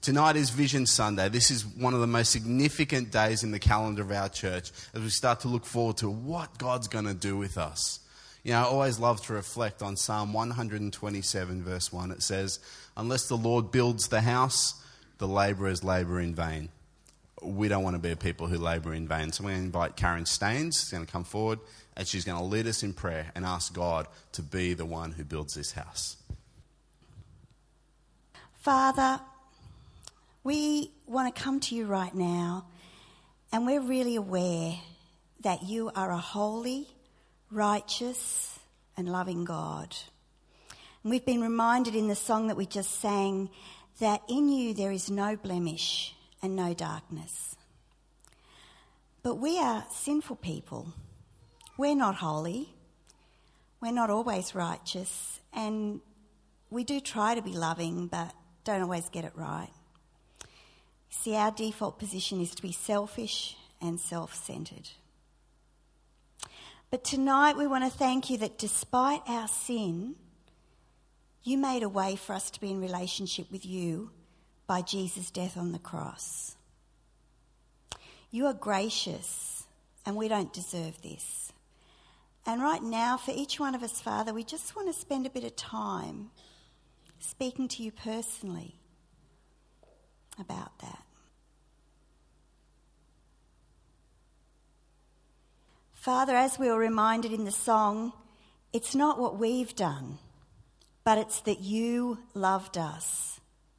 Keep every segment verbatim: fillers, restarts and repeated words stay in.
Tonight is Vision Sunday. This is one of the most significant days in the calendar of our church as we start to look forward to what God's going to do with us. You know, I always love to reflect on Psalm one twenty-seven verse one. It says, unless the Lord builds the house, the labourers labour in vain. We don't want to be a people who labour in vain. So we're going to invite Karen Staines. She's going to come forward and she's going to lead us in prayer and ask God to be the one who builds this house. Father, we want to come to you right now, and we're really aware that you are a holy, righteous and loving God. And we've been reminded in the song that we just sang that in you there is no blemish and no darkness. But we are sinful people. We're not holy. We're not always righteous. And we do try to be loving, but don't always get it right. See, our default position is to be selfish and self-centred. But tonight we want to thank you that despite our sin, you made a way for us to be in relationship with you by Jesus' death on the cross. You are gracious, and we don't deserve this. And right now, for each one of us, Father, we just want to spend a bit of time speaking to you personally about that. Father, as we were reminded in the song, it's not what we've done, but it's that you loved us.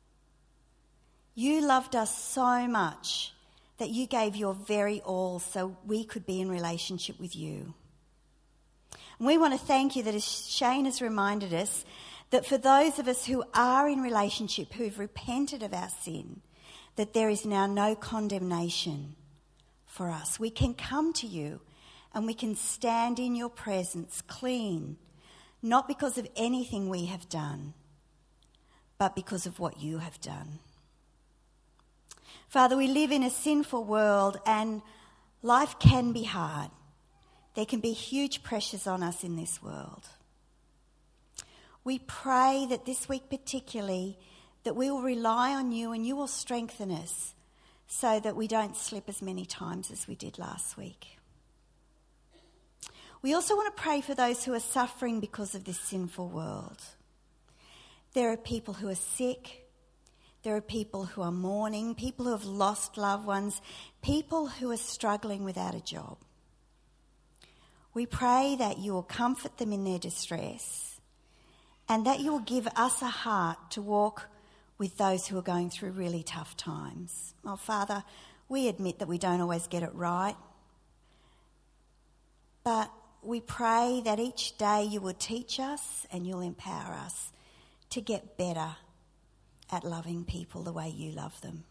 You loved us so much that you gave your very all so we could be in relationship with you. And we want to thank you that, as Shane has reminded us, that for those of us who are in relationship, who've repented of our sin, that there is now no condemnation for us. We can come to you and we can stand in your presence clean, not because of anything we have done, but because of what you have done. Father, we live in a sinful world and life can be hard. There can be huge pressures on us in this world. We pray that this week particularly, that we will rely on you and you will strengthen us so that we don't slip as many times as we did last week. We also want to pray for those who are suffering because of this sinful world. There are people who are sick. There are people who are mourning, people who have lost loved ones, people who are struggling without a job. We pray that you will comfort them in their distress and that you will give us a heart to walk with those who are going through really tough times. Oh, Father, we admit that we don't always get it right, but we pray that each day you will teach us and you'll empower us to get better at loving people the way you love them.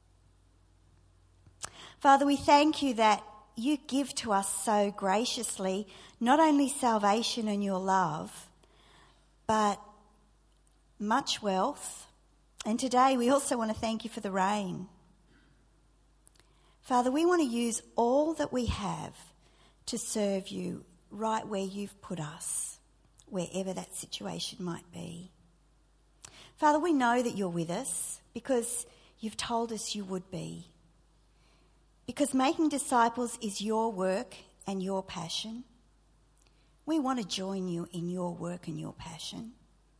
Father, we thank you that you give to us so graciously not only salvation and your love, but much wealth. And today we also want to thank you for the rain. Father, we want to use all that we have to serve you right where you've put us, wherever that situation might be. Father, we know that you're with us because you've told us you would be. Because making disciples is your work and your passion. We want to join you in your work and your passion.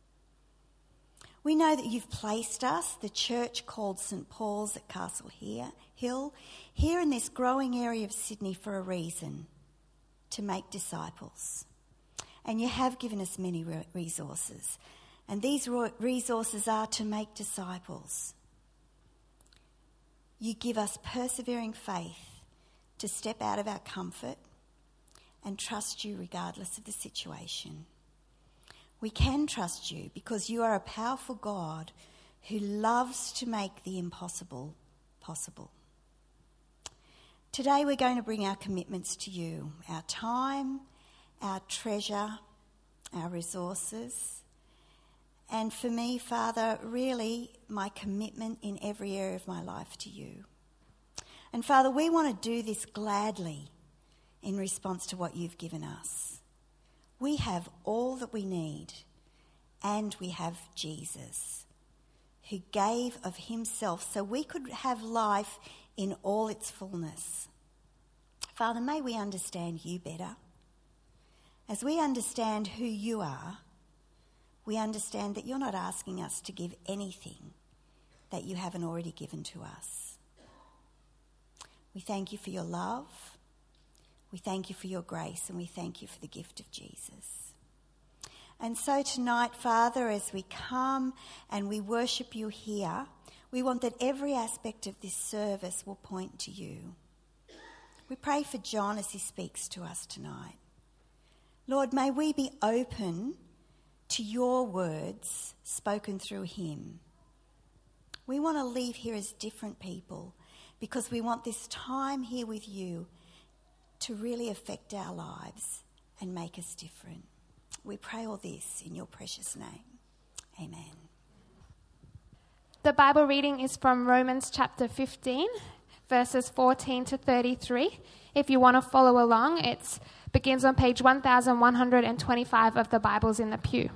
We know that you've placed us, the church called Saint Paul's at Castle Hill, here in this growing area of Sydney for a reason, to make disciples. And you have given us many resources. And these resources are to make disciples. You give us persevering faith to step out of our comfort and trust you regardless of the situation. We can trust you because you are a powerful God who loves to make the impossible possible. Today we're going to bring our commitments to you, our time, our treasure, our resources. And for me, Father, really my commitment in every area of my life to you. And Father, we want to do this gladly in response to what you've given us. We have all that we need, and we have Jesus, who gave of himself so we could have life in all its fullness. Father, may we understand you better. As we understand who you are, we understand that you're not asking us to give anything that you haven't already given to us. We thank you for your love. We thank you for your grace, and we thank you for the gift of Jesus. And so tonight, Father, as we come and we worship you here, we want that every aspect of this service will point to you. We pray for John as he speaks to us tonight. Lord, may we be open to your words spoken through him. We want to leave here as different people because we want this time here with you to really affect our lives and make us different. We pray all this in your precious name. Amen. The Bible reading is from Romans chapter fifteen, verses fourteen to thirty-three. If you want to follow along, it begins on page one thousand one hundred twenty-five of the Bibles in the pew.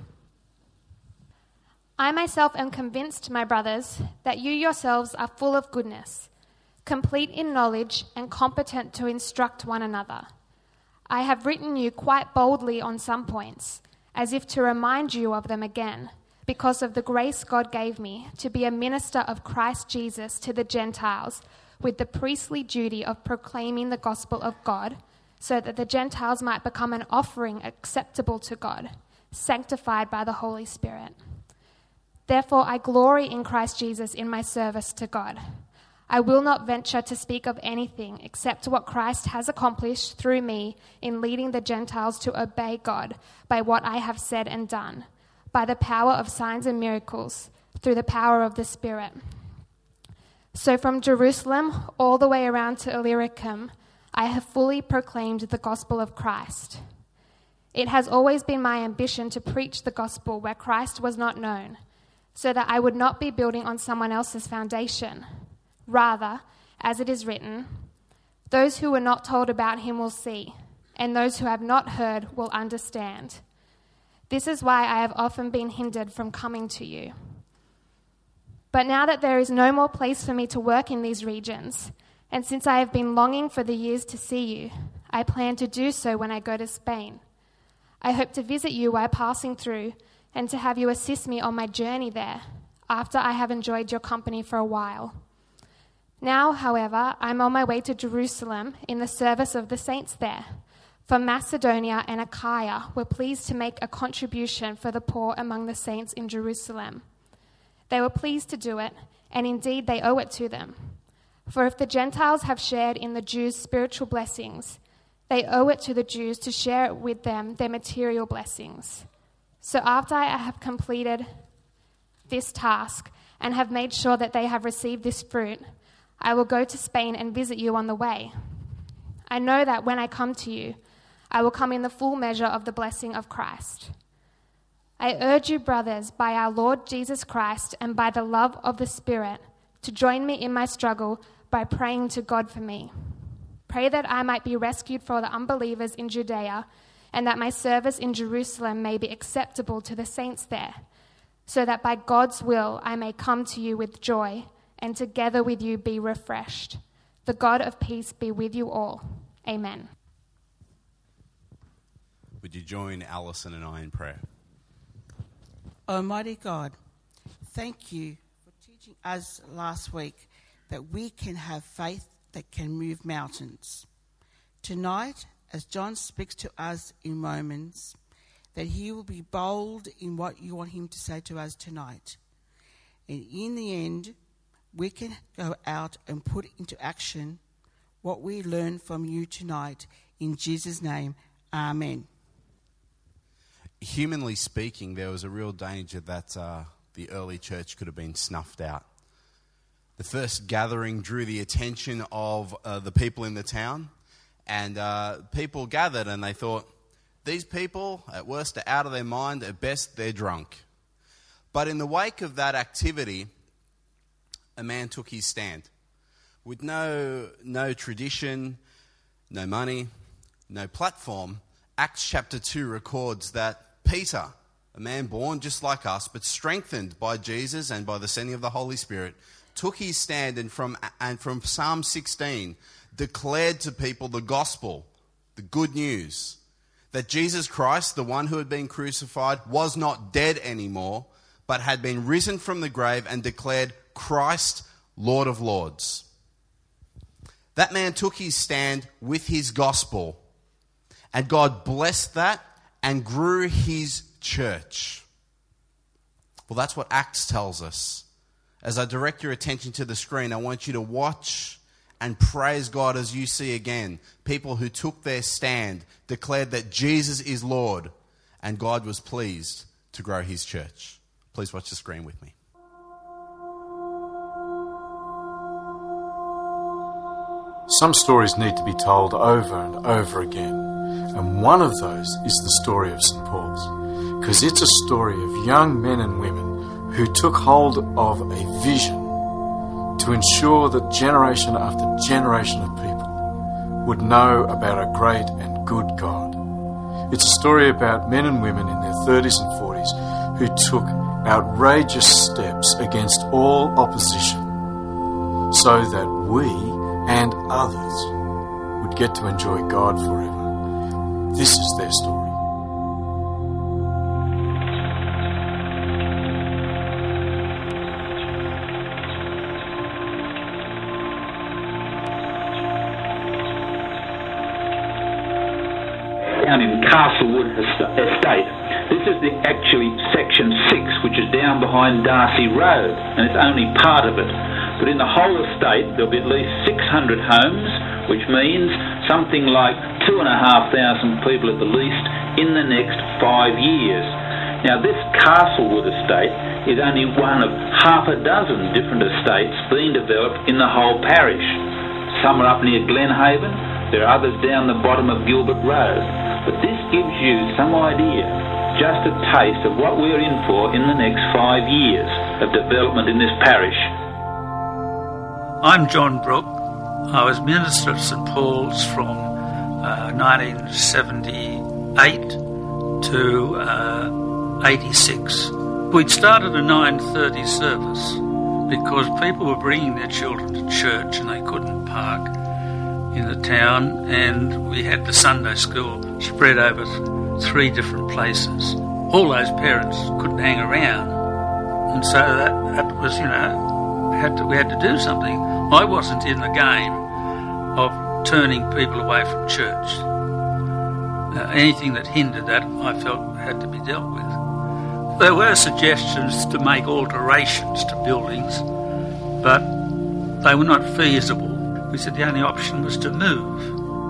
I myself am convinced, my brothers, that you yourselves are full of goodness, complete in knowledge and competent to instruct one another. I have written you quite boldly on some points, as if to remind you of them again, because of the grace God gave me to be a minister of Christ Jesus to the Gentiles, with the priestly duty of proclaiming the gospel of God, so that the Gentiles might become an offering acceptable to God, sanctified by the Holy Spirit. Therefore I glory in Christ Jesus in my service to God. I will not venture to speak of anything except what Christ has accomplished through me in leading the Gentiles to obey God by what I have said and done, by the power of signs and miracles, through the power of the Spirit. So from Jerusalem all the way around to Illyricum, I have fully proclaimed the gospel of Christ. It has always been my ambition to preach the gospel where Christ was not known, so that I would not be building on someone else's foundation. Rather, as it is written, those who were not told about him will see, and those who have not heard will understand. This is why I have often been hindered from coming to you. But now that there is no more place for me to work in these regions, and since I have been longing for the years to see you, I plan to do so when I go to Spain. I hope to visit you while passing through, and to have you assist me on my journey there, after I have enjoyed your company for a while. Now, however, I'm on my way to Jerusalem in the service of the saints there. For Macedonia and Achaia were pleased to make a contribution for the poor among the saints in Jerusalem. They were pleased to do it, and indeed they owe it to them. For if the Gentiles have shared in the Jews' spiritual blessings, they owe it to the Jews to share with them their material blessings. So after I have completed this task and have made sure that they have received this fruit, I will go to Spain and visit you on the way. I know that when I come to you, I will come in the full measure of the blessing of Christ. I urge you, brothers, by our Lord Jesus Christ and by the love of the Spirit, to join me in my struggle by praying to God for me. Pray that I might be rescued from the unbelievers in Judea, and that my service in Jerusalem may be acceptable to the saints there, so that by God's will I may come to you with joy, and together with you be refreshed. The God of peace be with you all. Amen. Would you join Alison and I in prayer? Almighty God, thank you for teaching us last week that we can have faith that can move mountains. Tonight, as John speaks to us in Romans, that he will be bold in what you want him to say to us tonight. And in the end, we can go out and put into action what we learn from you tonight. In Jesus' name, amen. Humanly speaking, there was a real danger that uh, the early church could have been snuffed out. The first gathering drew the attention of uh, the people in the town, and uh, people gathered and they thought, these people, at worst, are out of their mind, at best, they're drunk. But in the wake of that activity, a man took his stand. With no, no tradition, no money, no platform, Acts chapter two records that Peter, a man born just like us, but strengthened by Jesus and by the sending of the Holy Spirit, took his stand and from, and from Psalm sixteen declared to people the gospel, the good news, that Jesus Christ, the one who had been crucified, was not dead anymore, but had been risen from the grave, and declared Christ, Lord of Lords. That man took his stand with his gospel, and God blessed that and grew his church. Well, that's what Acts tells us. As I direct your attention to the screen, I want you to watch and praise God as you see again people who took their stand, declared that Jesus is Lord, and God was pleased to grow his church. Please watch the screen with me. Some stories need to be told over and over again, and one of those is the story of Saint Paul's, because it's a story of young men and women who took hold of a vision to ensure that generation after generation of people would know about a great and good God. It's a story about men and women in their thirties and forties who took outrageous steps against all opposition so that we and others would get to enjoy God forever. This is their story. Down in Castlewood Estate. This is the actually section six, which is down behind Darcy Road, and it's only part of it. But in the whole estate, there'll be at least six hundred homes, which means something like two and a half thousand people at the least in the next five years. Now, this Castlewood estate is only one of half a dozen different estates being developed in the whole parish. Some are up near Glenhaven. There are others down the bottom of Gilbert Road. But this gives you some idea, just a taste of what we're in for in the next five years of development in this parish. I'm John Brooke. I was minister of Saint Paul's from uh, nineteen seventy-eight to uh, eighty-six. We'd started a nine thirty service because people were bringing their children to church and they couldn't park in the town, and we had the Sunday school spread over three different places. All those parents couldn't hang around, and so that, that was, you know, had to, we had to do something. I wasn't in the game of turning people away from church. Uh, anything that hindered that, I felt, had to be dealt with. There were suggestions to make alterations to buildings, but they were not feasible. We said the only option was to move.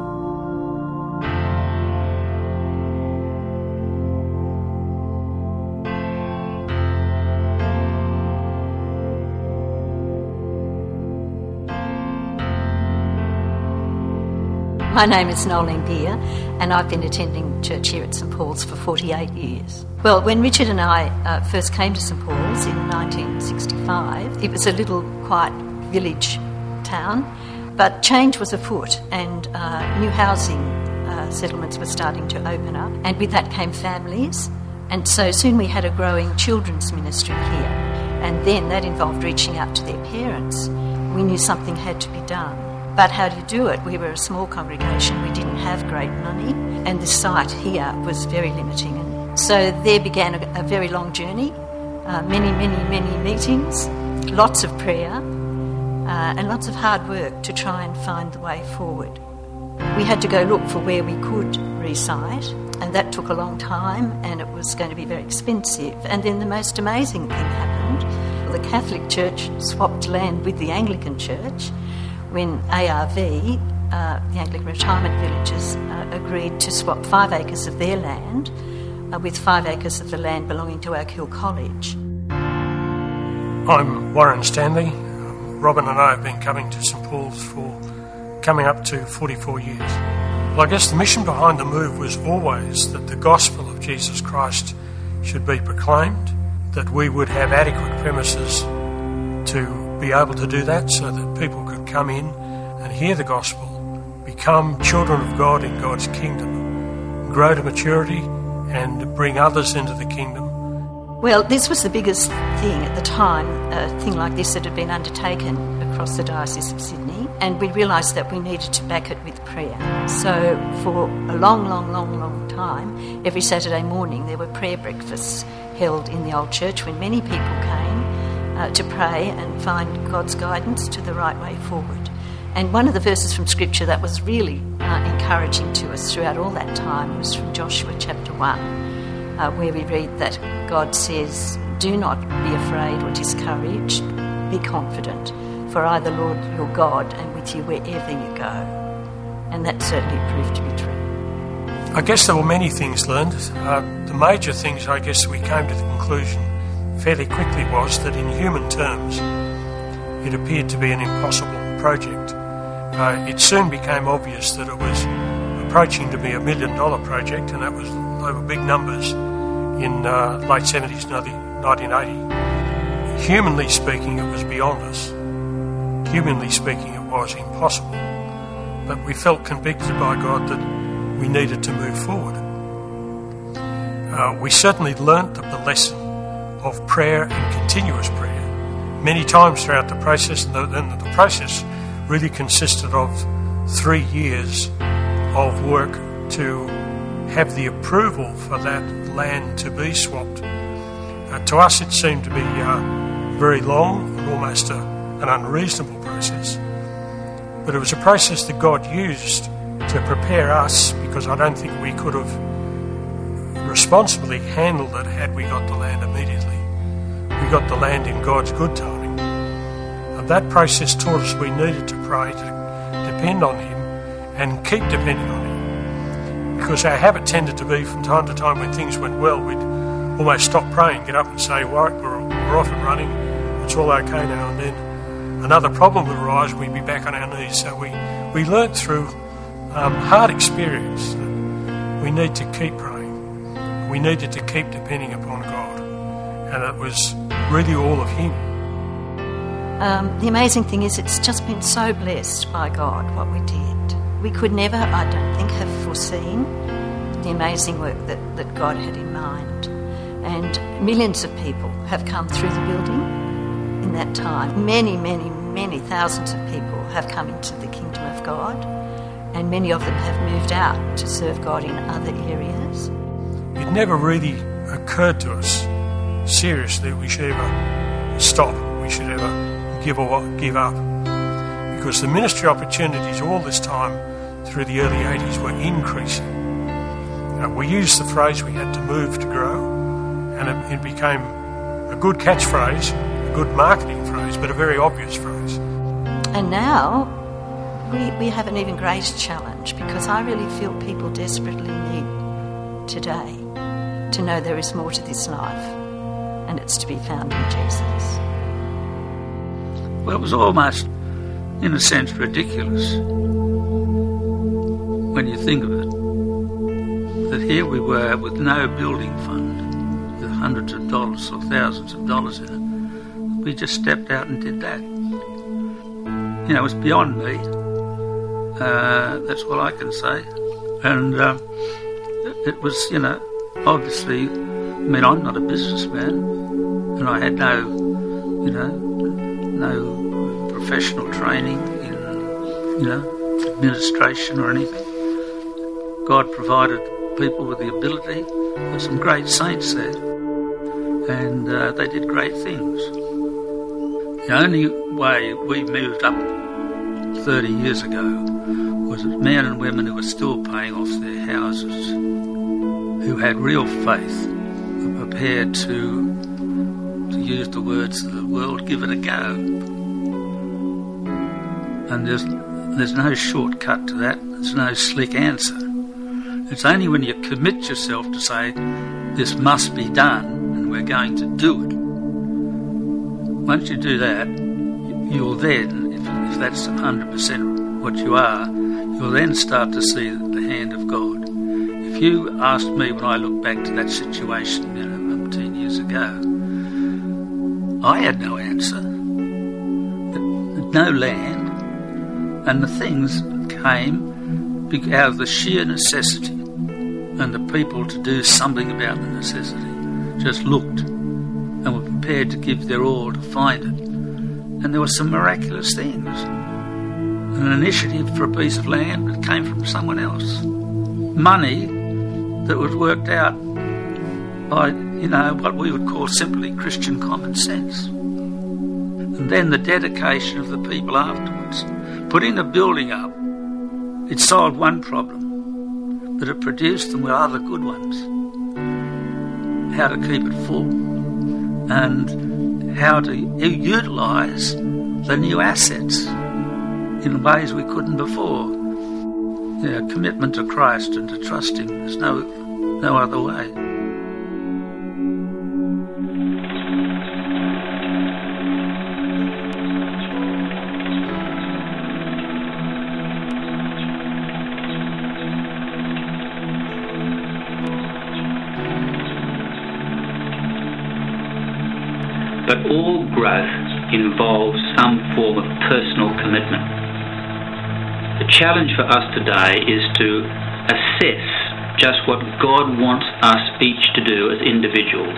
My name is Noeline Beer, and I've been attending church here at Saint Paul's for forty-eight years. Well, when Richard and I uh, first came to Saint Paul's in nineteen sixty-five, it was a little quiet village town, but change was afoot, and uh, new housing uh, settlements were starting to open up, and with that came families, and so soon we had a growing children's ministry here, and then that involved reaching out to their parents. We knew something had to be done. But how do you do it? We were a small congregation, we didn't have great money, and the site here was very limiting. And so there began a, a very long journey, uh, many, many, many meetings, lots of prayer, uh, and lots of hard work to try and find the way forward. We had to go look for where we could recite, and that took a long time, and it was going to be very expensive. And then the most amazing thing happened. The Catholic Church swapped land with the Anglican Church, when A R V, uh, the Anglican Retirement Villages, uh, agreed to swap five acres of their land uh, with five acres of the land belonging to Oak Hill College. I'm Warren Stanley. Robin and I have been coming to Saint Paul's for coming up to forty-four years. Well, I guess the mission behind the move was always that the gospel of Jesus Christ should be proclaimed, that we would have adequate premises to be able to do that so that people could come in and hear the gospel, become children of God in God's kingdom, grow to maturity and bring others into the kingdom, Well, this was the biggest thing at the time, a thing like this that had been undertaken across the Diocese of Sydney, and we realised that we needed to back it with prayer. So for a long, long, long, long time, every Saturday morning there were prayer breakfasts held in the old church when many people came uh, to pray and find God's guidance to the right way forward. And one of the verses from Scripture that was really uh, encouraging to us throughout all that time was from Joshua chapter one, uh, where we read that God says, "Do not be afraid or discouraged, be confident, for I, the Lord your God, am with you wherever you go." And that certainly proved to be true. I guess there were many things learned. Uh, the major things, I guess, we came to the conclusion fairly quickly was that in human terms, it appeared to be an impossible project. Uh, it soon became obvious that it was approaching to be a million dollar project, and that was over big numbers in uh, late seventies, nineteen eighty. Humanly speaking, it was beyond us. Humanly speaking, it was impossible. But we felt convicted by God that we needed to move forward. Uh, we certainly learnt the lesson of prayer and continuous prayer many times throughout the process, and the, and the process really consisted of three years of work to have the approval for that land to be swapped. Uh, to us it seemed to be uh, very long and almost a, an unreasonable process. But it was a process that God used to prepare us, because I don't think we could have responsibly handled it had we got the land immediately. We got the land in God's good timing. And that process taught us we needed to pray, to depend on Him and keep depending on Him. Because our habit tended to be, from time to time when things went well, we'd almost stop praying, get up and say, right, we're, we're off and running, it's all okay now. And then another problem would arise, we'd be back on our knees. So we, we learnt through um, hard experience that we need to keep praying. We needed to keep depending upon God. And it was really all of Him. Um, the amazing thing is it's just been so blessed by God what we did. We could never, I don't think, have foreseen the amazing work that, that God had in mind. And millions of people have come through the building in that time. Many, many, many thousands of people have come into the kingdom of God, and many of them have moved out to serve God in other areas. It never really occurred to us seriously we should ever stop, we should ever give or give up. Because the ministry opportunities all this time through the early eighties were increasing. Uh, we used the phrase we had to move to grow, and it, it became a good catchphrase, a good marketing phrase, but a very obvious phrase. And now we, we have an even greater challenge, because I really feel people desperately need today to know there is more to this life, and it's to be found in Jesus. Well, it was almost, in a sense, ridiculous when you think of it, that here we were with no building fund, with hundreds of dollars or thousands of dollars in it. We just stepped out and did that. You know, it was beyond me. Uh, that's all I can say. And uh, it was, you know, obviously, I mean, I'm not a businessman, and I had no, you know, no professional training in, you know, administration or anything. God provided people with the ability. There's some great saints there, and uh, they did great things. The only way we moved up thirty years ago was that men and women who were still paying off their houses, who had real faith, were prepared to, to use the words of the world, give it a go. And there's, there's no shortcut to that. There's no slick answer. It's only when you commit yourself to say, this must be done, and we're going to do it. Once you do that, you'll then, if, if that's one hundred percent what you are, you'll then start to see the hand of God. If you asked me when I look back to that situation, you know, ten years ago, I had no answer. No land, and the things came out of the sheer necessity, and the people to do something about the necessity just looked prepared to give their all to find it. And there were some miraculous things. An initiative for a piece of land that came from someone else. Money that was worked out by, you know, what we would call simply Christian common sense. And then the dedication of the people afterwards. Putting the building up, it solved one problem, but it produced them with other good ones. How to keep it full and how to utilise the new assets in ways we couldn't before. Yeah, commitment to Christ and to trust Him. There's no, no other way. But all growth involves some form of personal commitment. The challenge for us today is to assess just what God wants us each to do as individuals.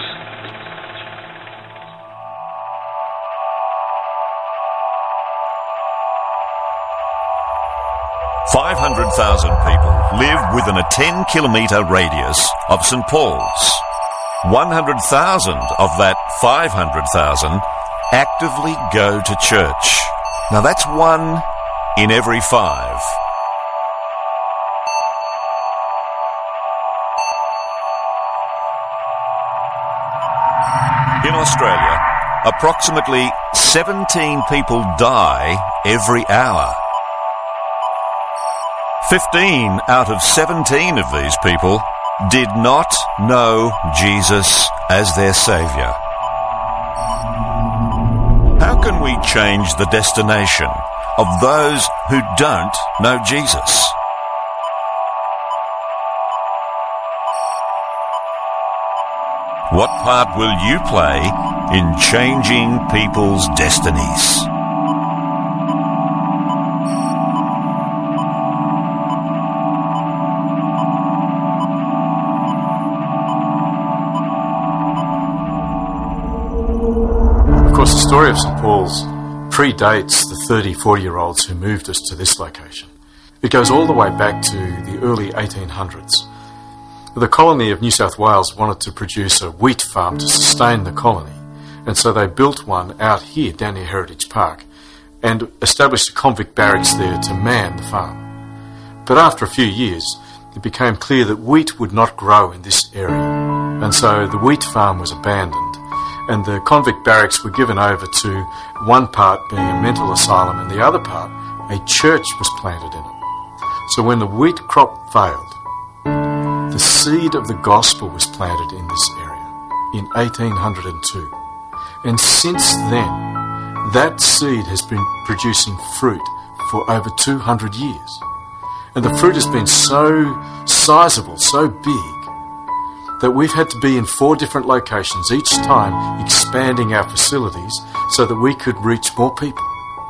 five hundred thousand people live within a ten kilometre radius of St Paul's. one hundred thousand of that five hundred thousand actively go to church. Now that's one in every five. In Australia, approximately seventeen people die every hour. fifteen out of seventeen of these people did not know Jesus as their Saviour. How can we change the destination of those who don't know Jesus? What part will you play in changing people's destinies? The story of St Paul's predates the thirty, forty-year-olds who moved us to this location. It goes all the way back to the early eighteen hundreds. The colony of New South Wales wanted to produce a wheat farm to sustain the colony, and so they built one out here down near Heritage Park and established a convict barracks there to man the farm. But after a few years, it became clear that wheat would not grow in this area, and so the wheat farm was abandoned, and the convict barracks were given over to one part being a mental asylum and the other part a church was planted in it. So when the wheat crop failed, the seed of the gospel was planted in this area in eighteen oh two. And since then, that seed has been producing fruit for over two hundred years. And the fruit has been so sizable, so big, that we've had to be in four different locations, each time expanding our facilities so that we could reach more people.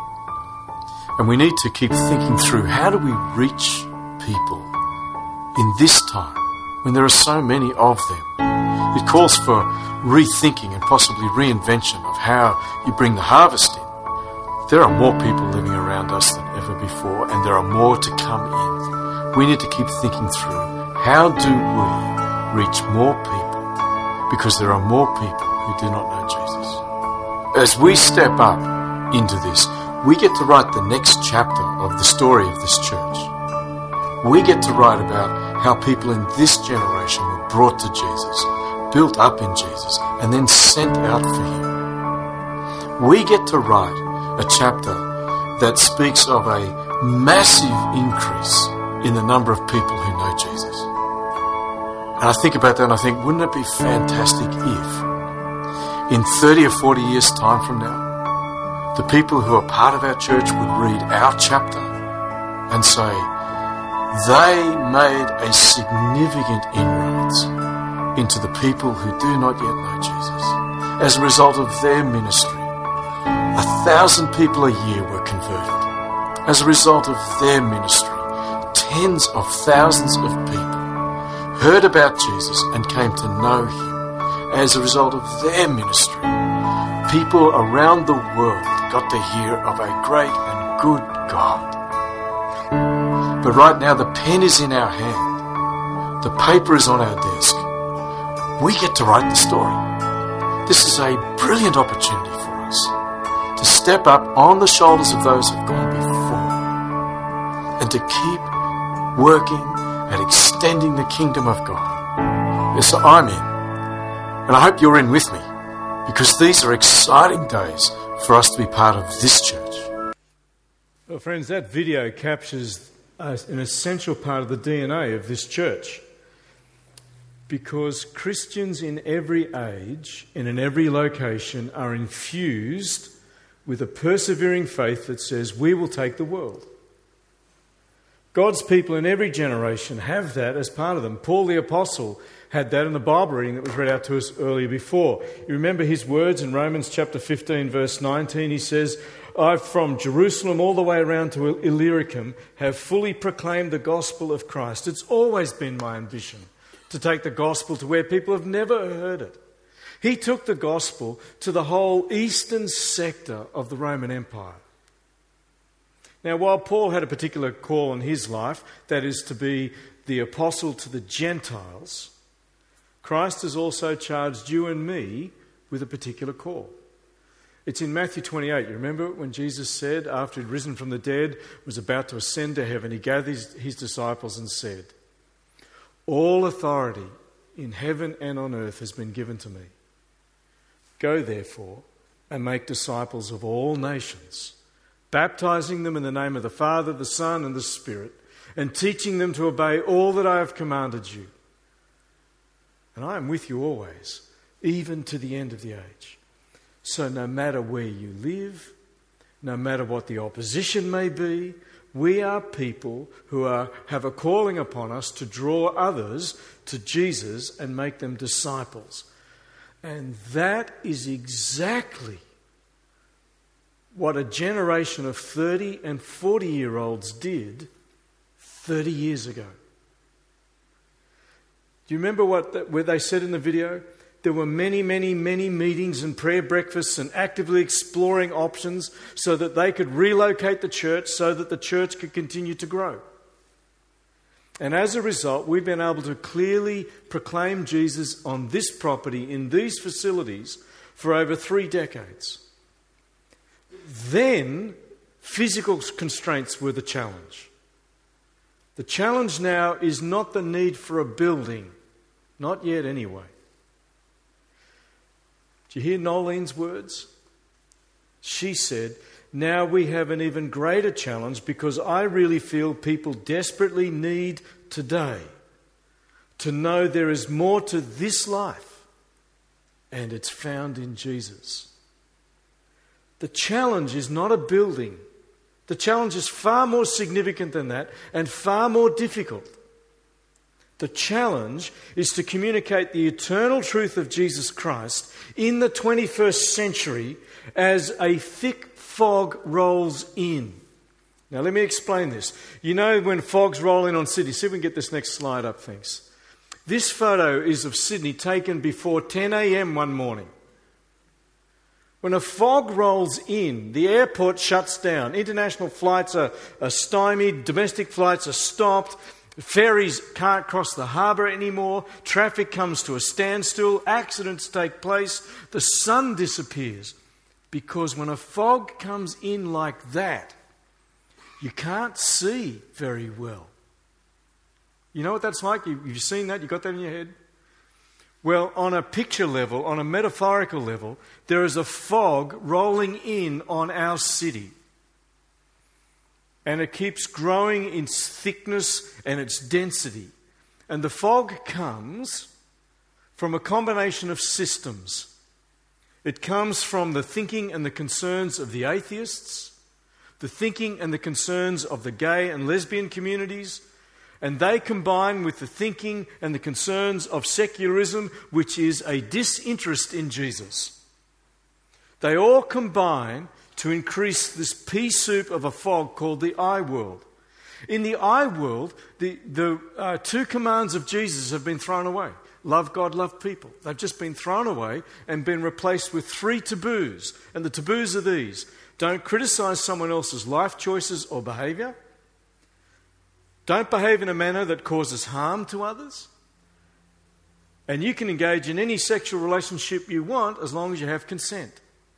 And we need to keep thinking through, how do we reach people in this time when there are so many of them? It calls for rethinking and possibly reinvention of how you bring the harvest in. There are more people living around us than ever before, and there are more to come in. We need to keep thinking through, how do we reach more people, because there are more people who do not know Jesus. As we step up into this, we get to write the next chapter of the story of this church. We get to write about how people in this generation were brought to Jesus, built up in Jesus, and then sent out for Him. We get to write a chapter that speaks of a massive increase in the number of people who know Jesus. And I think about that and I think, wouldn't it be fantastic if in thirty or forty years' time from now, the people who are part of our church would read our chapter and say, they made a significant inroads into the people who do not yet know Jesus. As a result of their ministry, a thousand people a year were converted. As a result of their ministry, tens of thousands of people heard about Jesus and came to know Him. As a result of their ministry, people around the world got to hear of a great and good God. But right now the pen is in our hand. The paper is on our desk. We get to write the story. This is a brilliant opportunity for us to step up on the shoulders of those who've gone before and to keep working at extending the kingdom of God. Yes, I'm in. And I hope you're in with me, because these are exciting days for us to be part of this church. Well, friends, that video captures an essential part of the D N A of this church. Because Christians in every age and in every location are infused with a persevering faith that says, we will take the world. God's people in every generation have that as part of them. Paul the Apostle had that in the Bible reading that was read out to us earlier before. You remember his words in Romans chapter fifteen, verse nineteen. He says, I, from Jerusalem all the way around to Illyricum, have fully proclaimed the gospel of Christ. It's always been my ambition to take the gospel to where people have never heard it. He took the gospel to the whole eastern sector of the Roman Empire. Now, while Paul had a particular call in his life, that is to be the apostle to the Gentiles, Christ has also charged you and me with a particular call. It's in Matthew twenty-eight. You remember when Jesus said, after he'd risen from the dead, was about to ascend to heaven, he gathered his, his disciples and said, all authority in heaven and on earth has been given to me. Go, therefore, and make disciples of all nations, baptizing them in the name of the Father, the Son, and the Spirit, and teaching them to obey all that I have commanded you. And I am with you always, even to the end of the age. So no matter where you live, no matter what the opposition may be, we are people who are, have a calling upon us to draw others to Jesus and make them disciples. And that is exactly what a generation of thirty and forty-year-olds did thirty years ago. Do you remember what the, where they said in the video? There were many, many, many meetings and prayer breakfasts and actively exploring options so that they could relocate the church so that the church could continue to grow. And as a result, we've been able to clearly proclaim Jesus on this property, in these facilities, for over three decades. Then, physical constraints were the challenge. The challenge now is not the need for a building. Not yet, anyway. Do you hear Nolene's words? She said, now we have an even greater challenge because I really feel people desperately need today to know there is more to this life, and it's found in Jesus. The challenge is not a building. The challenge is far more significant than that and far more difficult. The challenge is to communicate the eternal truth of Jesus Christ in the twenty-first century as a thick fog rolls in. Now let me explain this. You know when fogs roll in on Sydney, see if we can get this next slide up, thanks. This photo is of Sydney taken before ten a.m. one morning. When a fog rolls in, the airport shuts down. International flights are, are stymied, domestic flights are stopped. Ferries can't cross the harbour anymore. Traffic comes to a standstill. Accidents take place. The sun disappears. Because when a fog comes in like that, you can't see very well. You know what that's like? You, you've seen that? You got that in your head? Well, on a picture level, on a metaphorical level, there is a fog rolling in on our city. And it keeps growing in its thickness and its density. And the fog comes from a combination of systems. It comes from the thinking and the concerns of the atheists, the thinking and the concerns of the gay and lesbian communities, and they combine with the thinking and the concerns of secularism, which is a disinterest in Jesus. They all combine to increase this pea soup of a fog called the I world. In the I world, the, the uh, two commands of Jesus have been thrown away. love God, love people. They've just been thrown away and been replaced with three taboos. And the taboos are these. Don't criticise someone else's life choices or behaviour. Don't behave in a manner that causes harm to others. And you can engage in any sexual relationship you want as long as you have consent.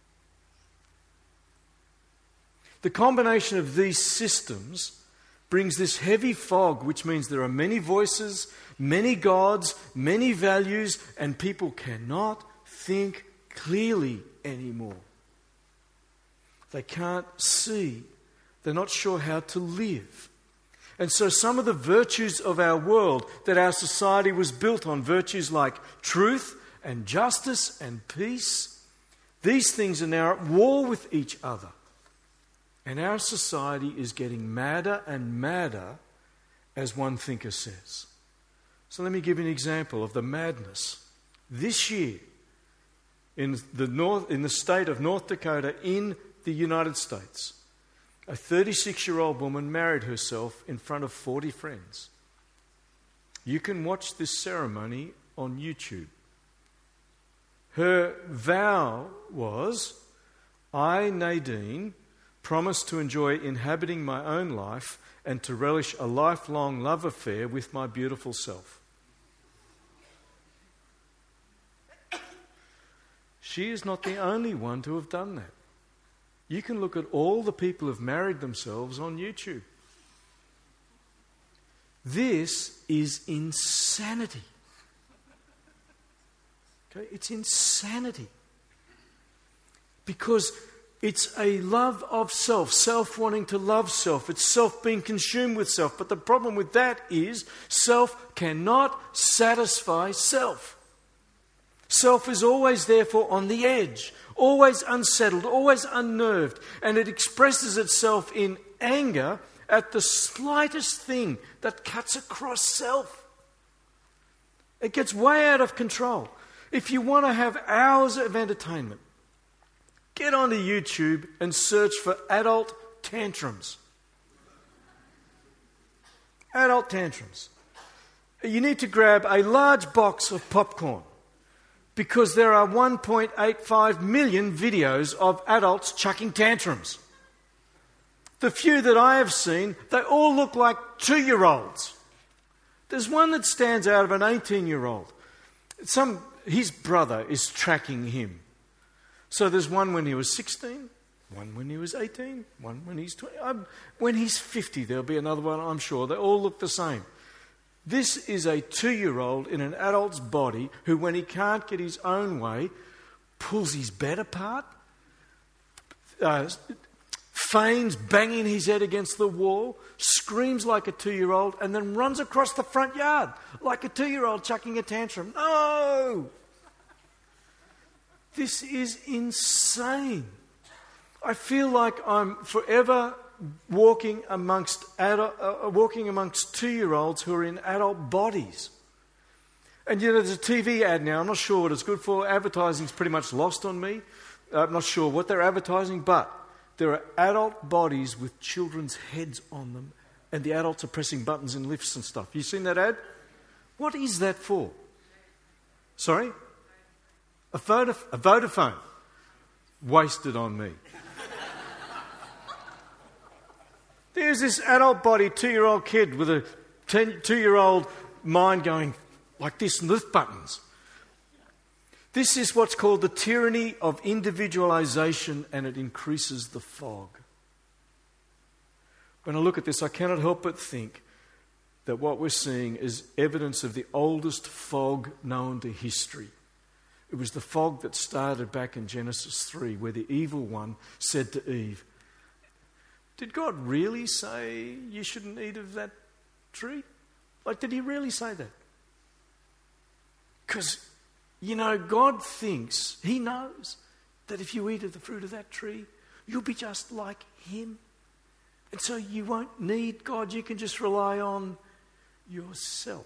The combination of these systems brings this heavy fog, which means there are many voices, many gods, many values, and people cannot think clearly anymore. They can't see. They're not sure how to live. And so some of the virtues of our world that our society was built on, virtues like truth and justice and peace, these things are now at war with each other. And our society is getting madder and madder, as one thinker says. So let me give you an example of the madness. This year, in the north, in the state of North Dakota, in the United States, a thirty-six-year-old woman married herself in front of forty friends. You can watch this ceremony on YouTube. Her vow was, I, Nadine, promise to enjoy inhabiting my own life and to relish a lifelong love affair with my beautiful self. She is not the only one to have done that. You can look at all the people who have married themselves on YouTube. This is insanity. Okay, it's insanity. Because it's a love of self, self wanting to love self. It's self being consumed with self. But the problem with that is self cannot satisfy self. Self is always, therefore, on the edge, always unsettled, always unnerved, and it expresses itself in anger at the slightest thing that cuts across self. It gets way out of control. If you want to have hours of entertainment, get onto YouTube and search for adult tantrums. Adult tantrums. You need to grab a large box of popcorn because there are one point eight five million videos of adults chucking tantrums. The few that I have seen, they all look like two-year-olds. There's one that stands out of an eighteen-year-old. Some, his brother is tracking him. So there's one when he was sixteen, one when he was eighteen, one when he's twenty. Um, when he's fifty, there'll be another one, I'm sure. They all look the same. This is a two-year-old in an adult's body who, when he can't get his own way, pulls his bed apart, uh, feigns banging his head against the wall, screams like a two-year-old, and then runs across the front yard like a two-year-old chucking a tantrum. No! This is insane. I feel like I'm forever walking amongst adult, uh, walking amongst two-year-olds who are in adult bodies. And you know, there's a T V ad now. I'm not sure what it's good for. Advertising's pretty much lost on me. I'm not sure what they're advertising, but there are adult bodies with children's heads on them, and the adults are pressing buttons in lifts and stuff. You seen that ad? What is that for? Sorry? A, Vodaf- a Vodafone. Wasted on me. There's this adult body, two-year-old kid with a ten, two-year-old mind going like this, lift buttons. This is what's called the tyranny of individualisation, and it increases the fog. When I look at this, I cannot help but think that what we're seeing is evidence of the oldest fog known to history. It was the fog that started back in Genesis three, where the evil one said to Eve, did God really say you shouldn't eat of that tree? Like, did he really say that? Because, you know, God thinks, he knows that if you eat of the fruit of that tree, you'll be just like him. And so you won't need God. You can just rely on yourself.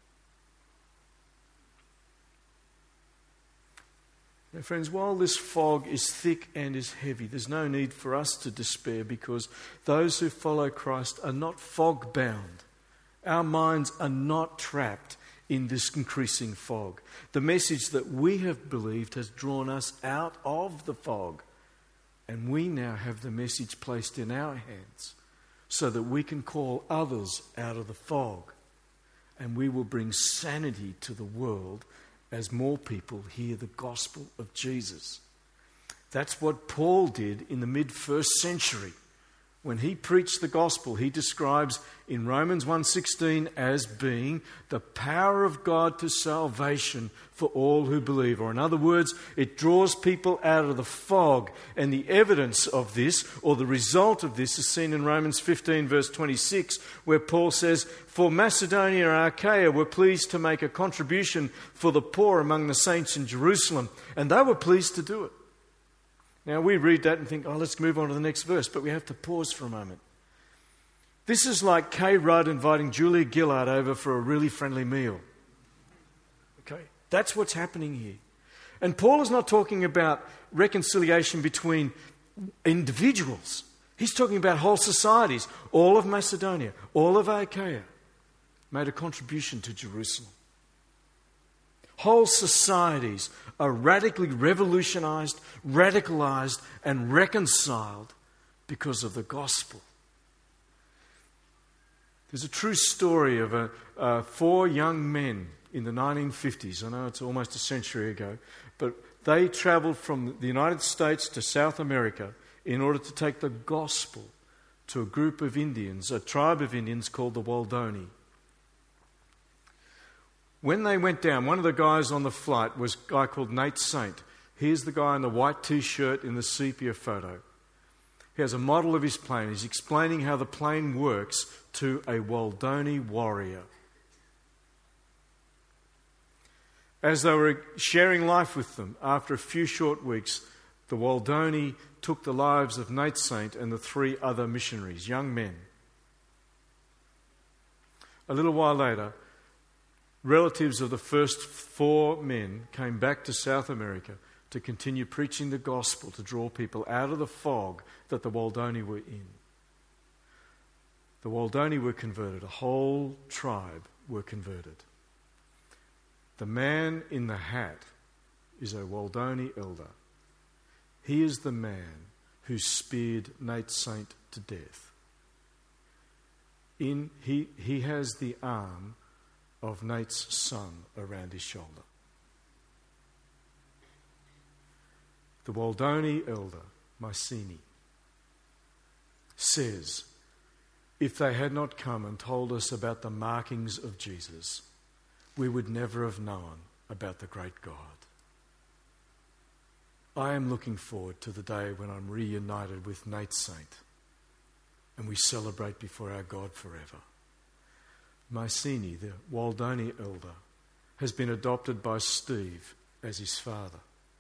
Now, friends, while this fog is thick and is heavy, there's no need for us to despair, because those who follow Christ are not fog-bound. Our minds are not trapped in this increasing fog. The message that we have believed has drawn us out of the fog. And we now have the message placed in our hands so that we can call others out of the fog. And we will bring sanity to the world as more people hear the gospel of Jesus. That's what Paul did in the mid-first century. When he preached the gospel, he describes in Romans one sixteen as being the power of God to salvation for all who believe. Or in other words, it draws people out of the fog. And the evidence of this, or the result of this, is seen in Romans fifteen verse twenty-six, where Paul says, "For Macedonia and Achaia were pleased to make a contribution for the poor among the saints in Jerusalem." And they were pleased to do it. Now we read that and think, oh, let's move on to the next verse, but we have to pause for a moment. This is like Kay Rudd inviting Julia Gillard over for a really friendly meal. Okay, that's what's happening here. And Paul is not talking about reconciliation between individuals. He's talking about whole societies. All of Macedonia, all of Achaia made a contribution to Jerusalem. Whole societies are radically revolutionized, radicalized, and reconciled because of the gospel. There's a true story of a, uh, four young men in the nineteen fifties. I know it's almost a century ago, but they traveled from the United States to South America in order to take the gospel to a group of Indians, a tribe of Indians called the Waldoni. When they went down, one of the guys on the flight was a guy called Nate Saint. Here's the guy in the white T-shirt in the sepia photo. He has a model of his plane. He's explaining how the plane works to a Waldoni warrior. As they were sharing life with them, after a few short weeks, the Waldoni took the lives of Nate Saint and the three other missionaries, young men. A little while later, relatives of the first four men came back to South America to continue preaching the gospel, to draw people out of the fog that the Waldoni were in. The Waldoni were converted. A whole tribe were converted. The man in the hat is a Waldoni elder. He is the man who speared Nate Saint to death. In, he, he has the arm of Nate's son around his shoulder. The Waldoni elder, Mycenae, says, if they had not come and told us about the markings of Jesus, we would never have known about the great God. I am looking forward to the day when I'm reunited with Nate Saint and we celebrate before our God forever. Mycenae, the Waldoni elder, has been adopted by Steve as his father.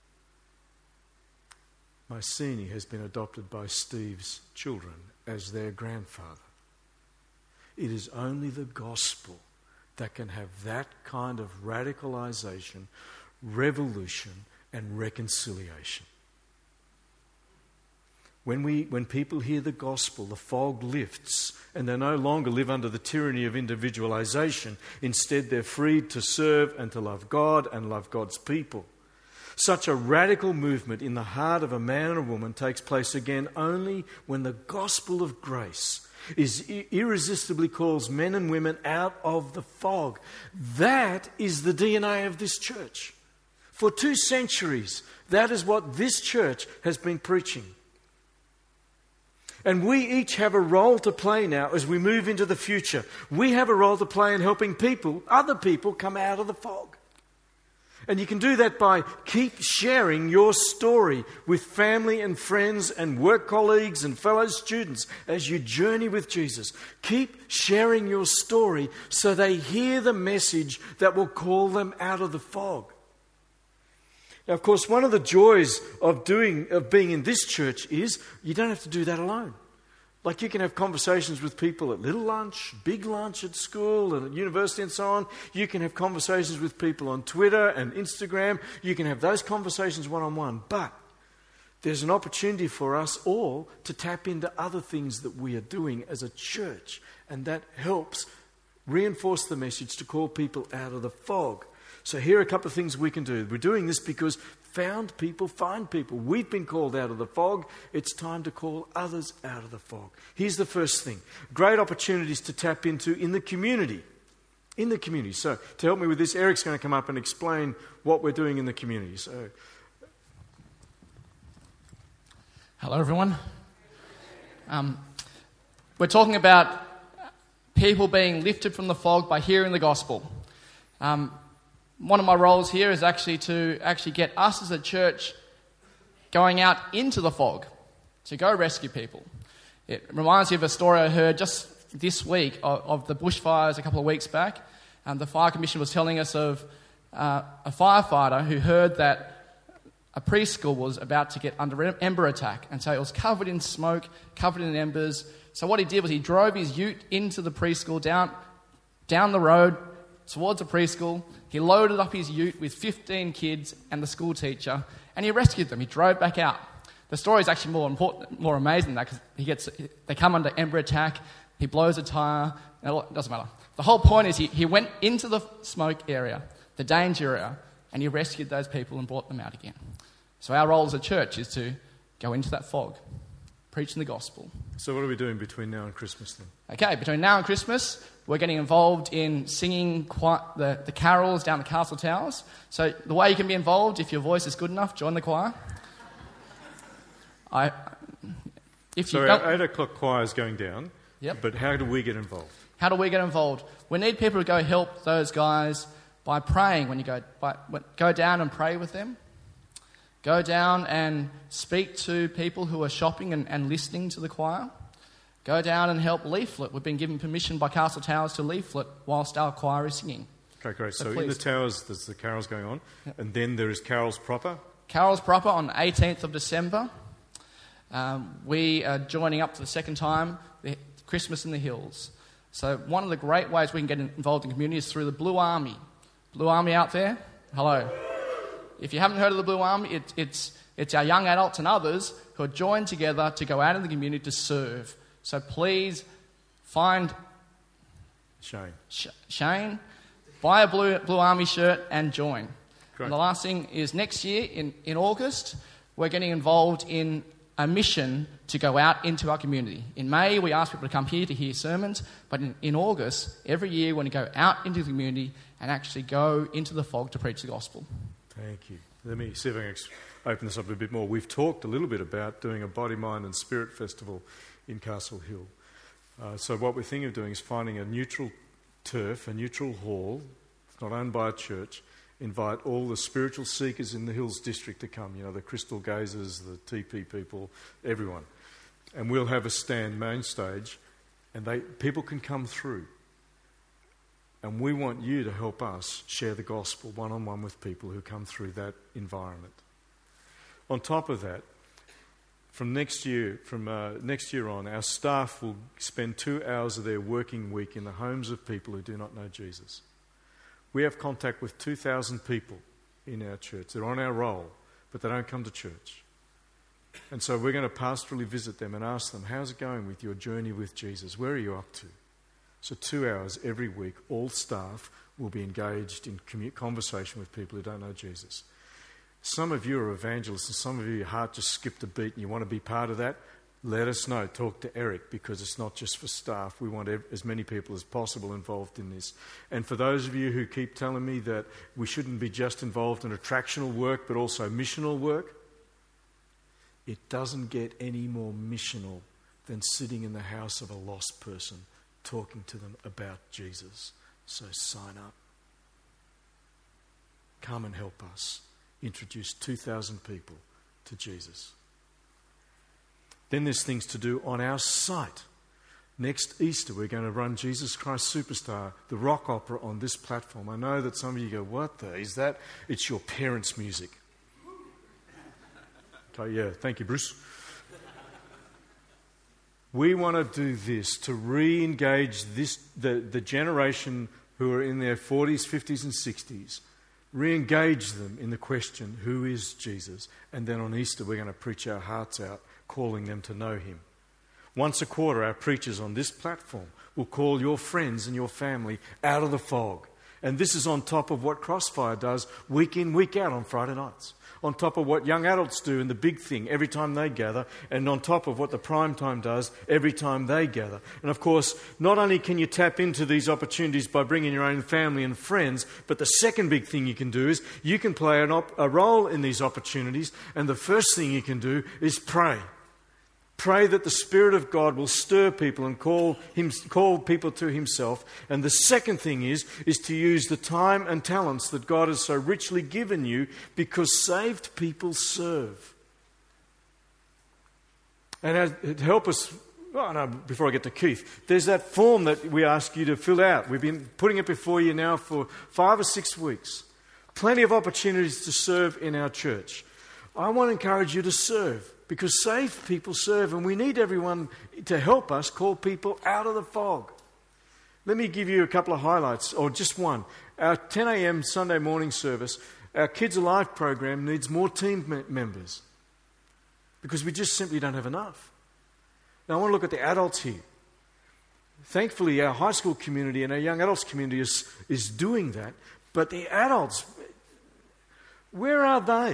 Mycenae has been adopted by Steve's children as their grandfather. It is only the gospel that can have that kind of radicalization, revolution, and reconciliation. When we, when people hear the gospel, the fog lifts and they no longer live under the tyranny of individualization. Instead, they're freed to serve and to love God and love God's people. Such a radical movement in the heart of a man and a woman takes place again only when the gospel of grace is irresistibly calls men and women out of the fog. That is the D N A of this church. For two centuries, that is what this church has been preaching. And we each have a role to play now as we move into the future. We have a role to play in helping people, other people, come out of the fog. And you can do that by keep sharing your story with family and friends and work colleagues and fellow students as you journey with Jesus. Keep sharing your story so they hear the message that will call them out of the fog. Now, of course, one of the joys of doing of being in this church is you don't have to do that alone. Like you can have conversations with people at little lunch, big lunch at school and at university and so on. You can have conversations with people on Twitter and Instagram. You can have those conversations one-on-one. But there's an opportunity for us all to tap into other things that we are doing as a church. And that helps Reinforce the message to call people out of the fog. So here are a couple of things we can do. We're doing this because found people find people. We've been called out of the fog. It's time to call others out of the fog. Here's the first thing. Great opportunities to tap into in the community. In the community. So to help me with this, Eric's going to come up and explain what we're doing in the community. So, hello everyone. Um, we're talking about people being lifted from the fog by hearing the gospel. Um, one of my roles here is actually to actually get us as a church going out into the fog to go rescue people. It reminds me of a story I heard just this week of, of the bushfires a couple of weeks back. Um, the Fire Commission was telling us of uh, a firefighter who heard that a preschool was about to get under ember attack, and so it was covered in smoke, covered in embers. So what he did was he drove his ute into the preschool, down, down the road towards the preschool. He loaded up his ute with fifteen kids and the school teacher, and he rescued them. He drove back out. The story is actually more important, more amazing than that, because he gets they come under ember attack. He blows a tyre. It doesn't matter. The whole point is he, he went into the smoke area, the danger area, and he rescued those people and brought them out again. So our role as a church is to go into that fog, preaching the gospel. So what are we doing between now and Christmas then? Okay, between now and Christmas, we're getting involved in singing choir, the, the carols down the castle towers. So the way you can be involved, if your voice is good enough, join the choir. I, if so you our eight o'clock choir is going down, yep. But how do we get involved? How do we get involved? We need people to go help those guys by praying. When you go, by, go down and pray with them. Go down and speak to people who are shopping and, and listening to the choir. Go down and help leaflet. We've been given permission by Castle Towers to leaflet whilst our choir is singing. Okay, great. So, so in the towers, there's the carols going on. Yep. And then there is carols proper. Carols proper on eighteenth of December. Um, we are joining up for the second time, the Christmas in the Hills. So one of the great ways we can get involved in community is through the Blue Army. Blue Army out there? Hello. If you haven't heard of the Blue Army, it, it's, it's our young adults and others who are joined together to go out in the community to serve. So please find Shane. Sh- Shane, buy a Blue, Blue Army shirt and join. Great. And the last thing is next year in, in August, we're getting involved in a mission to go out into our community. In May, we ask people to come here to hear sermons, but in, in August, every year, we're going to go out into the community and actually go into the fog to preach the gospel. Thank you. Let me see if I can open this up a bit more. We've talked a little bit about doing a Body, Mind and Spirit Festival in Castle Hill. Uh, so what we're thinking of doing is finding a neutral turf, a neutral hall, not owned by a church, invite all the spiritual seekers in the Hills District to come, you know, the crystal gazers, the T P people, everyone. And we'll have a stand main stage, and they people can come through. And we want you to help us share the gospel one-on-one with people who come through that environment. On top of that, from next year, from uh, next year on, our staff will spend two hours of their working week in the homes of people who do not know Jesus. We have contact with two thousand people in our church. They're on our roll, but they don't come to church. And so we're going to pastorally visit them and ask them, how's it going with your journey with Jesus? Where are you up to? So two hours every week, all staff will be engaged in commu- conversation with people who don't know Jesus. Some of you are evangelists, and some of you, your heart just skipped a beat and you want to be part of that. Let us know. Talk to Eric, because it's not just for staff. We want ev- as many people as possible involved in this. And for those of you who keep telling me that we shouldn't be just involved in attractional work but also missional work, it doesn't get any more missional than sitting in the house of a lost person talking to them about Jesus. So sign up. Come and help us introduce two thousand people to Jesus. Then there's things to do on our site. Next Easter, we're going to run Jesus Christ Superstar, the rock opera, on this platform. I know that some of you go, what the is that? It's your parents' music. Okay, yeah, thank you, Bruce. We want to do this to re-engage this, the, the generation who are in their forties, fifties and sixties. Re-engage them in the question, who is Jesus? And then on Easter, we're going to preach our hearts out, calling them to know him. Once a quarter, our preachers on this platform will call your friends and your family out of the fog. And this is on top of what Crossfire does week in, week out on Friday nights. On top of what young adults do in the big thing every time they gather, and on top of what the prime time does every time they gather. And of course, not only can you tap into these opportunities by bringing your own family and friends, but the second big thing you can do is you can play an op- a role in these opportunities, and the first thing you can do is pray. Pray that the Spirit of God will stir people and call him, call people to himself. And the second thing is, is to use the time and talents that God has so richly given you, because saved people serve. And as, to help us, oh no, before I get to Keith, there's that form that we ask you to fill out. We've been putting it before you now for five or six weeks. Plenty of opportunities to serve in our church. I want to encourage you to serve, because saved people serve, and we need everyone to help us call people out of the fog. Let me give you a couple of highlights, or just one. Our ten a.m. Sunday morning service, our Kids Alive program needs more team me- members because we just simply don't have enough. Now, I want to look at the adults here. Thankfully, our high school community and our young adults community is, is doing that, but the adults, where are they?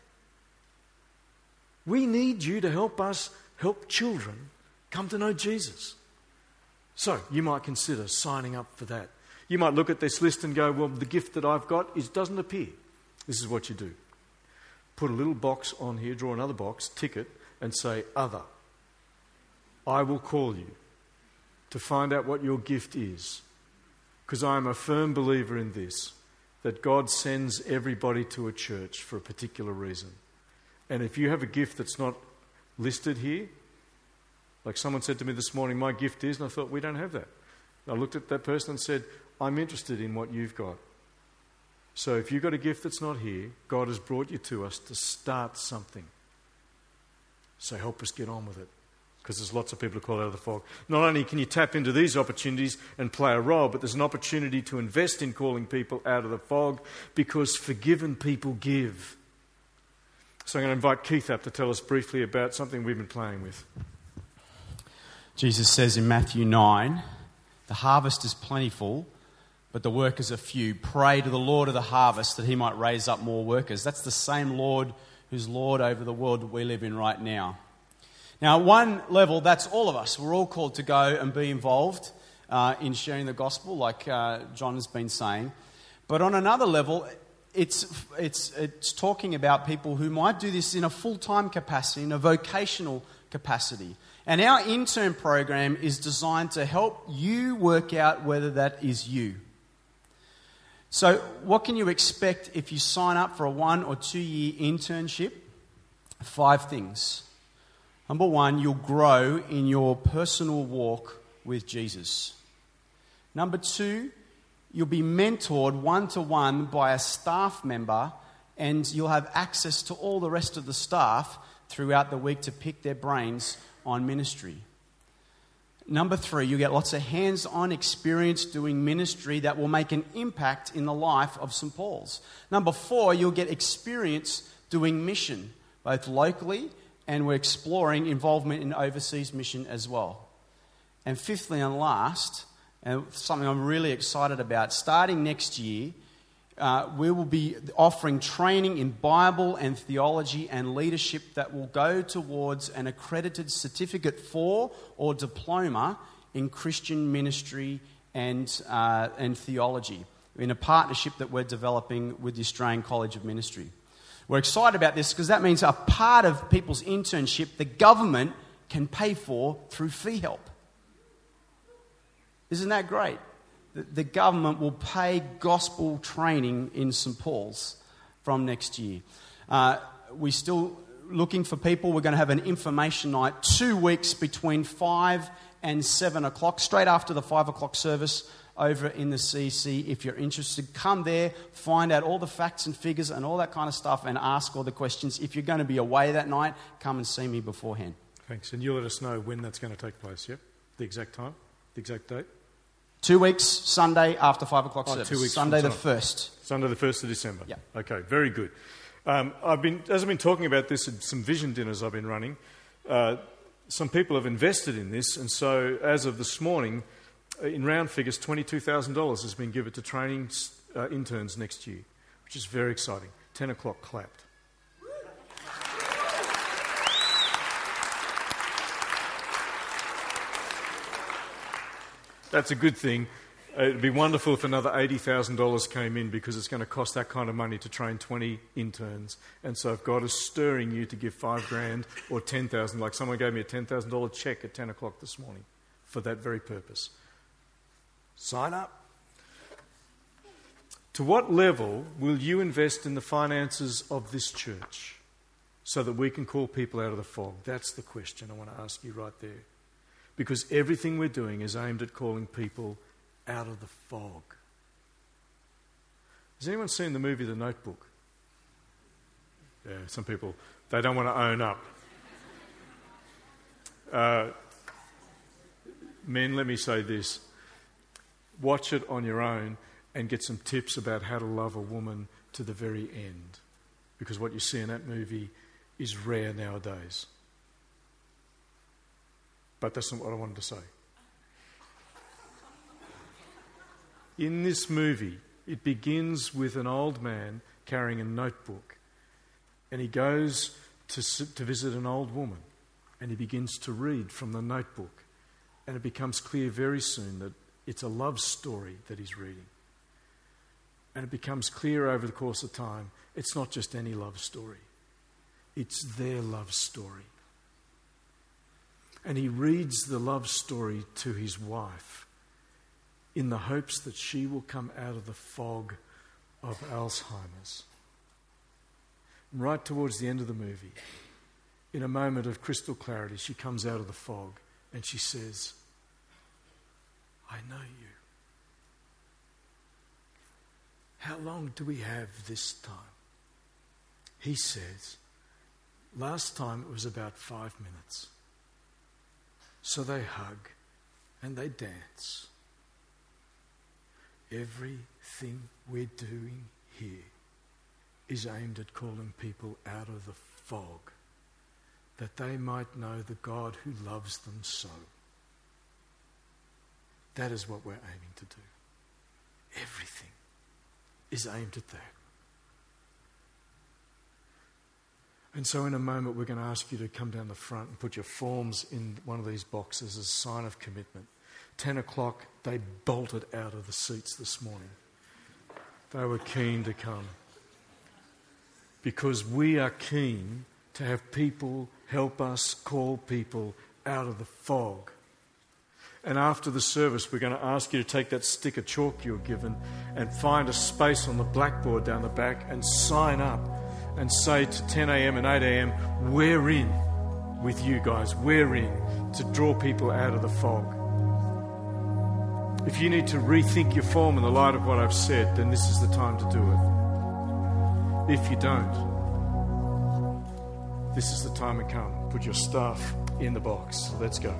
We need you to help us help children come to know Jesus. So you might consider signing up for that. You might look at this list and go, well, the gift that I've got is doesn't appear. This is what you do. Put a little box on here, draw another box, tick it, and say, other. I will call you to find out what your gift is, because I am a firm believer in this, that God sends everybody to a church for a particular reason. And if you have a gift that's not listed here, like someone said to me this morning, my gift is, and I thought, we don't have that. And I looked at that person and said, I'm interested in what you've got. So if you've got a gift that's not here, God has brought you to us to start something. So help us get on with it, because there's lots of people who call out of the fog. Not only can you tap into these opportunities and play a role, but there's an opportunity to invest in calling people out of the fog, because forgiven people give. So I'm going to invite Keith up to tell us briefly about something we've been playing with. Jesus says in Matthew nine, the harvest is plentiful, but the workers are few. Pray to the Lord of the harvest that he might raise up more workers. That's the same Lord who's Lord over the world that we live in right now. Now, at one level, that's all of us. We're all called to go and be involved uh, in sharing the gospel, like uh, John has been saying. But on another level, It's, it's, it's talking about people who might do this in a full-time capacity, in a vocational capacity. And our intern program is designed to help you work out whether that is you. So what can you expect if you sign up for a one- or two-year internship? Five things. Number one, you'll grow in your personal walk with Jesus. Number two, you'll be mentored one-to-one by a staff member, and you'll have access to all the rest of the staff throughout the week to pick their brains on ministry. Number three, you get lots of hands-on experience doing ministry that will make an impact in the life of Saint Paul's. Number four, you'll get experience doing mission, both locally, and we're exploring involvement in overseas mission as well. And fifthly and last, and something I'm really excited about, starting next year, uh, we will be offering training in Bible and theology and leadership that will go towards an accredited certificate for or diploma in Christian ministry and, uh, and theology in a partnership that we're developing with the Australian College of Ministry. We're excited about this because that means a part of people's internship the government can pay for through fee help. Isn't that great? The government will pay gospel training in Saint Paul's from next year. Uh, we're still looking for people. We're going to have an information night two weeks between five and seven o'clock, straight after the five o'clock service over in the C C. If you're interested, come there, find out all the facts and figures and all that kind of stuff and ask all the questions. If you're going to be away that night, come and see me beforehand. Thanks. And you'll let us know when that's going to take place, yep? The exact time, the exact date? Two weeks, Sunday after five o'clock oh, service. Two weeks Sunday the first. Sunday the first of December. Yeah. Okay, very good. Um, I've been, as I've been talking about this at some vision dinners I've been running, uh, some people have invested in this, and so as of this morning, in round figures, twenty-two thousand dollars has been given to training uh, interns next year, which is very exciting. ten o'clock clapped. That's a good thing. It'd be wonderful if another eighty thousand dollars came in, because it's going to cost that kind of money to train twenty interns. And so if God is stirring you to give five grand or ten thousand, like someone gave me a ten thousand dollars check at ten o'clock this morning for that very purpose, sign up. To what level will you invest in the finances of this church so that we can call people out of the fog? That's the question I want to ask you right there. Because everything we're doing is aimed at calling people out of the fog. Has anyone seen the movie The Notebook? Yeah, some people, they don't want to own up. Uh, men, let me say this. Watch it on your own and get some tips about how to love a woman to the very end. Because what you see in that movie is rare nowadays. But that's not what I wanted to say. In this movie, it begins with an old man carrying a notebook, and he goes to, to visit an old woman, and he begins to read from the notebook, and it becomes clear very soon that it's a love story that he's reading. And it becomes clear over the course of time, it's not just any love story. It's their love story. And he reads the love story to his wife in the hopes that she will come out of the fog of Alzheimer's. And right towards the end of the movie, in a moment of crystal clarity, she comes out of the fog and she says, I know you. How long do we have this time? He says, last time it was about five minutes. So they hug and they dance. Everything we're doing here is aimed at calling people out of the fog, that they might know the God who loves them so. That is what we're aiming to do. Everything is aimed at that. And so in a moment we're going to ask you to come down the front and put your forms in one of these boxes as a sign of commitment. Ten o'clock, they bolted out of the seats this morning. They were keen to come. Because we are keen to have people help us call people out of the fog. And after the service, we're going to ask you to take that stick of chalk you were given and find a space on the blackboard down the back and sign up and say to ten a.m. and eight a.m, we're in with you guys. We're in to draw people out of the fog. If you need to rethink your form in the light of what I've said, then this is the time to do it. If you don't, this is the time to come. Put your stuff in the box. Let's go.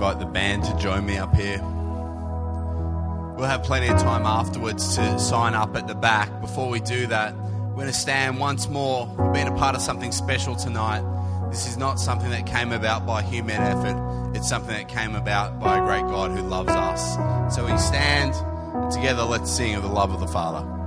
invite the band to join me up here. We'll have plenty of time afterwards to sign up at the back. Before we do that, we're going to stand once more. We've been a part of something special tonight. This is not something that came about by human effort. It's something that came about by a great God who loves us. So we stand, and together let's sing of the love of the Father.